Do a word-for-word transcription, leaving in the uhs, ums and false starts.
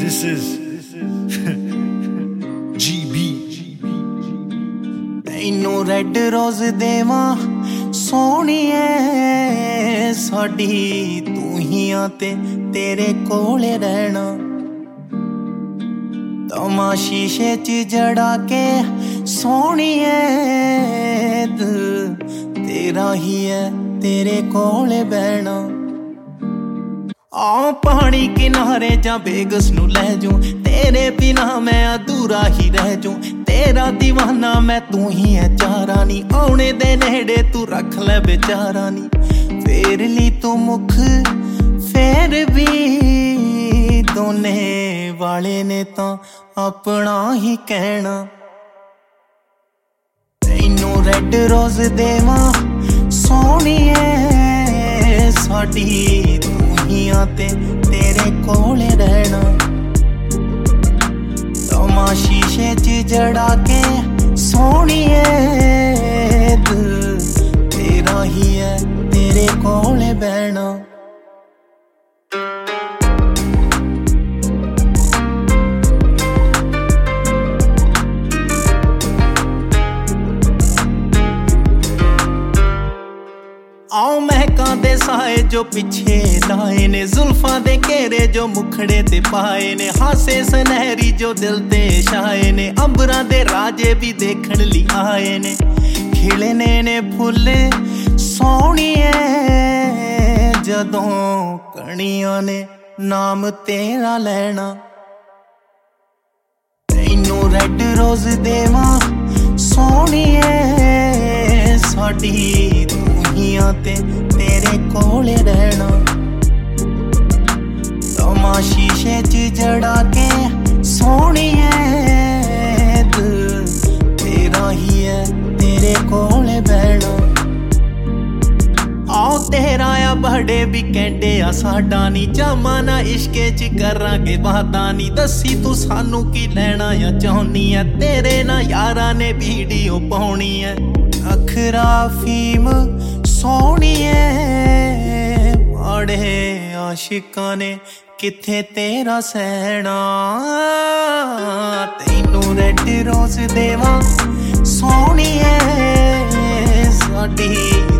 This is G B. ਤੈਨੂੰ red rose ਦੇਵਾਂ ਸੋਹਣੀਏ ਸਾਡੀ ਤੂੰ ਹੀ ਆ ਤੇ ਤੇਰੇ ਕੋਲੇ ਰਹਿਣਾ ਤਮਾ ਸ਼ੀਸ਼ੇ 'ਚ ਜੜਾ ਕੇ ਸੋਹਣੀਏ ਤੇਰਾ ਹੀ ਹੈ ਤੇਰੇ ਕੋਲੇ ਬਹਿਣਾ ਆ ਪਾਣੀ ਕਿਨਾਰੇ ਜਾਂ ਬੇਗਸ ਨੂੰ ਲੈ ਜਾਉ ਤੇਰੇ ਬਿਨਾ ਮੈਂ ਅਧੂਰਾ ਹੀ ਰਹਿ ਜਾਉ ਤੇਰਾ دیਵਾਨਾ ਮੈਂ ਤੂੰ ਹੀ ਹੈ ਚਾਰਾ ਨੀ ਆਉਣੇ ਦੇ ਨੇੜੇ ਤੂੰ ਰੱਖ ਲੈ ਵਿਚਾਰਾ ਨੀ ਫੇਰ ਲਈ ਤੂੰ ਮੁਖ ਫੇਰ ਵੀ ਦੋਨੇ ਵਾਲੇ ਨੇ ਤਾਂ ਆਪਣਾ ਹੀ ਕਹਿਣਾ ਤੈਨੂੰ ਰੈਡ ਰੋਜ਼ ਦੇਵਾਂ ਸੋਹਣੀਏ ਸਾਡੀ ਆ ਤੇ ਤੇਰੇ ਕੋਲੇ ਰਹਿਣਾ ਤਮਾ ਸ਼ੀਸ਼ੇ 'ਚ ਜੜਾ ਕੇ ਸੋਹਣੀਏ ਤੇਰਾ ਹੀ ਹੈ ਤੇਰੇ ਕੋਲੇ ਬਹਿਣਾ ਆਓ ਮਹਿਕਾਂ ਦੇ ਸਾਏ ਜੋ ਪਿੱਛੇ ਲਾਏ ਨੇ ਜ਼ੁਲਫਾਂ ਦੇ ਘੇਰੇ ਜੋ ਮੁਖੜੇ ਤੇ ਪਾਏ ਨੇ ਹਾਸੇ ਸੁਨਹਿਰੀ ਜੋ ਦਿਲ ਤੇ ਛਾਏ ਨੇ ਅੰਬਰਾਂ ਦੇ ਰਾਜੇ ਵੀ ਦੇਖਣ ਲਈ ਆਏ ਨੇ ਖਿਲਨੇ ਨੇ ਫੁੱਲ ਸੋਹਣੀਏ ਜਦੋਂ ਕਣੀਆਂ ਨੇ ਨਾਮ ਤੇਰਾ ਲੈਣਾ ਤੈਨੂੰ ਰੈਡ ਰੋਜ਼ ਦੇਵਾਂ ਸੋਹਣੀਏ ਸਾਡੀ ਆ ਤੇ ਤੇਰੇ ਕੋਲੇ ਰਹਿਣਾ ਤਮਾ ਸ਼ੀਸ਼ੇ 'ਚ ਜੜਾ ਕੇ ਸੋਹਣੀਏ ਤੇਰਾ ਹੀ ਹੈ ਤੇਰੇ ਕੋਲੇ ਬਹਿਣਾ ਆਓ ਤੇਰਾ ਆ ਬੜੇ ਵੀ ਕਹਿੰਦੇ ਆ ਸਾਡਾ ਨੀ ਜਾਮਾ ਨਾ ਇਸ਼ਕੇ 'ਚ ਕਰਾਂਗੇ ਵਾਦਾ ਨੀ ਦੱਸੀ ਤੂੰ ਸਾਨੂੰ ਕੀ ਲੈਣਾ ਆ ਚਾਹੁੰਨੀ ਐ ਤੇਰੇ ਨਾਲ ਯਾਰਾਂ ਨੇ ਵੀਡੀਓ ਪਾਉਣੀ ਐ ਅਖਰਾ ਫੀਮ ਸੋਹਣੀਏ ਮਾੜੇ ਆਸ਼ਿਕਾਂ ਨੇ ਕਿੱਥੇ ਤੇਰਾ ਸਹਿਣਾ ਤੈਨੂੰ ਰੈਡ ਰੋਜ਼ ਦੇਵਾਂ ਸੋਹਣੀਏ ਸਾਡੀ